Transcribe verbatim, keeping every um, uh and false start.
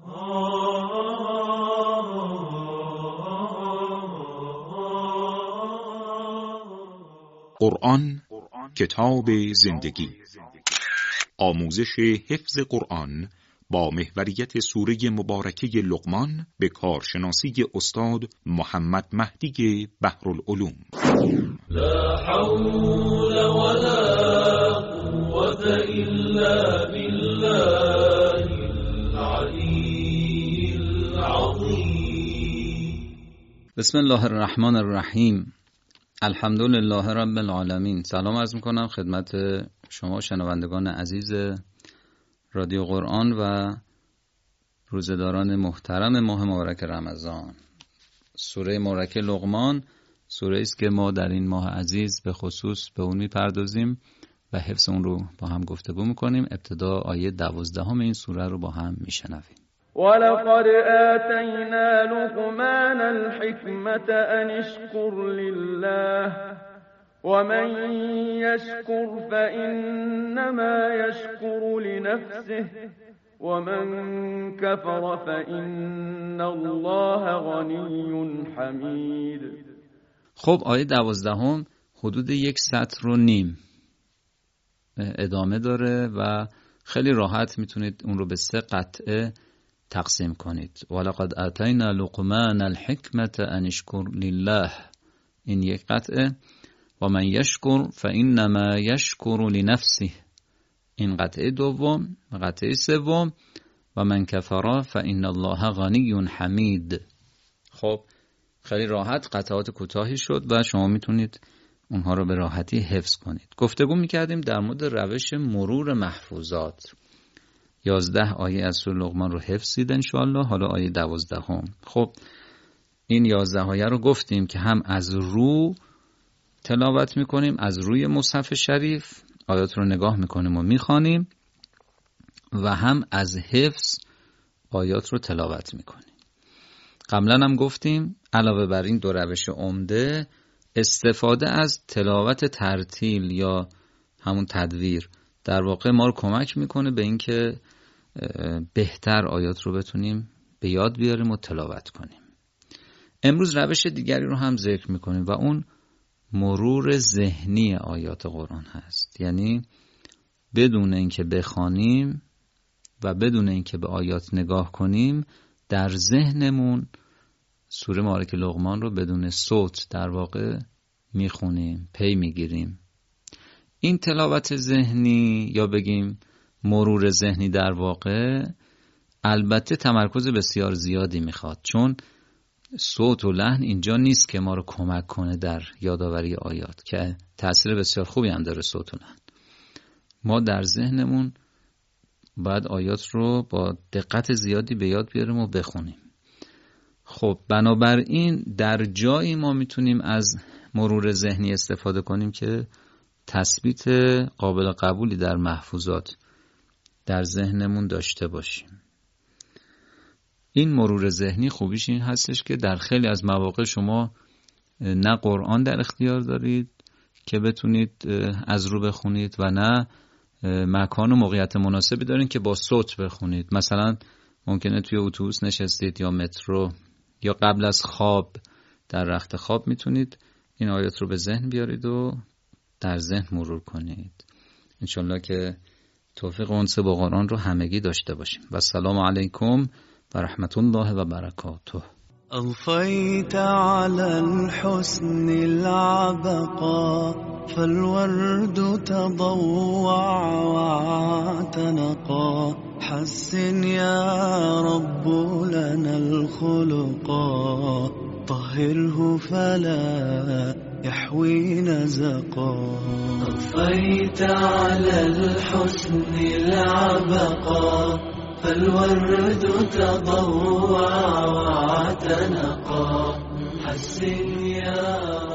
قرآن کتاب زندگی، آموزش حفظ قرآن با محوریت سوره مبارکه لقمان به کارشناسی استاد محمد مهدی بحرالعلوم. لا حول ولا قوة إلا بالله العلي العظيم. بسم الله الرحمن الرحیم. الحمدلله رب العالمین. سلام عرض میکنم خدمت شما شنوندگان عزیز رادیو قرآن و روزه‌داران محترم ماه مبارک رمضان. سوره مبارکه لقمان سوره است که ما در این ماه عزیز به خصوص به اون میپردازیم و حفظ اون رو با هم گفتگو میکنیم. ابتدا آیه دوازدهم این سوره رو با هم میشنویم. ولقد آتینا لقمان الحکمة ان اشکر لله ومن یشکر فإنما یشکر لنفسه ومن كفر فإن الله غنی حمید. خب آیه دوازدهم حدود یک سطر و نیم ادامه داره و خیلی راحت میتونید اون رو به سه قطعه تقسیم کنید. ولقد آتینا لقمان الحکمة ان اشکر لله، این یک قطعه. و من یشکر فإنما یشکر لنفسه، این قطعه دوم. و قطعه سوم و من کفر فإن الله غنی حمید. خب خیلی راحت قطعات کوتاهی شد و شما میتونید اونها رو به راحتی حفظ کنید. گفتگو میکردیم در مورد روش مرور محفوظات. یازده آیه از سوره لقمان رو حفظید انشاءالله. حالا آیه دوازدهم. خب این یازده آیه رو گفتیم که هم از رو تلاوت میکنیم، از روی مصحف شریف آیات رو نگاه میکنیم و میخوانیم و هم از حفظ آیات رو تلاوت میکنیم. قبلا هم گفتیم علاوه بر این دو روش عمده، استفاده از تلاوت ترتیل یا همون تدویر در واقع ما رو کمک میکنه به این که بهتر آیات رو بتونیم به یاد بیاریم و تلاوت کنیم. امروز روش دیگری رو هم ذکر میکنیم و اون مرور ذهنی آیات قرآن هست. یعنی بدون اینکه بخوانیم و بدون اینکه به آیات نگاه کنیم در ذهنمون سوره مبارکه لقمان رو بدون صوت در واقع میخونیم، پی میگیریم. این تلاوت ذهنی یا بگیم مرور ذهنی در واقع البته تمرکز بسیار زیادی میخواد، چون صوت و لحن اینجا نیست که ما رو کمک کنه در یادآوری آیات، که تأثیر بسیار خوبی هم داره صوت و لحن. ما در ذهنمون باید آیات رو با دقت زیادی به یاد بیاریم و بخونیم. خب بنابراین در جایی ما میتونیم از مرور ذهنی استفاده کنیم که تثبیت قابل قبولی در محفوظات در ذهنمون داشته باشیم. این مرور ذهنی خوبیش این هستش که در خیلی از مواقع شما نه قرآن در اختیار دارید که بتونید از رو بخونید و نه مکان و موقعیت مناسبی دارید که با صوت بخونید. مثلا ممکنه توی اتوبوس نشستید یا مترو یا قبل از خواب در رخت خواب میتونید این آیات رو به ذهن بیارید و در ذهن مرور کنید. انشالله که توفیق انس با قرآن رو همگی داشته باشیم. و السلام علیکم و رحمت الله و برکاته. أضفيت على الحسن العبقى فالورد تضوع واعتنقا حسن يا رب لنا الخلقا طهره فلا يحوي نزقا. أضفيت على الحسن العبقى فالورد تضوع واعتنقا حسن يا